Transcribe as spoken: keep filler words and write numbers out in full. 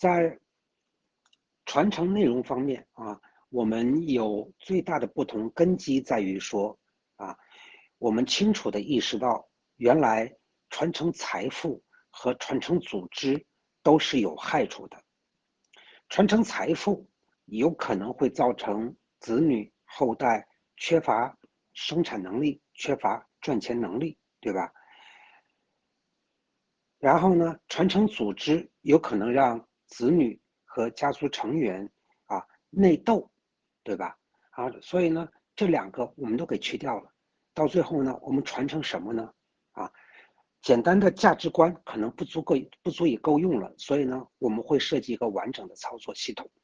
在传承内容方面啊，我们有最大的不同根基在于说啊，我们清楚地意识到，原来传承财富和传承组织都是有害处的。传承财富有可能会造成子女后代缺乏生产能力，缺乏赚钱能力，对吧？然后呢，传承组织有可能让子女和家族成员啊内斗，对吧？啊，所以呢，这两个我们都给去掉了。到最后呢，我们传承什么呢？啊，简单的价值观可能不足够，不足以够用了。所以呢，我们会设计一个完整的操作系统。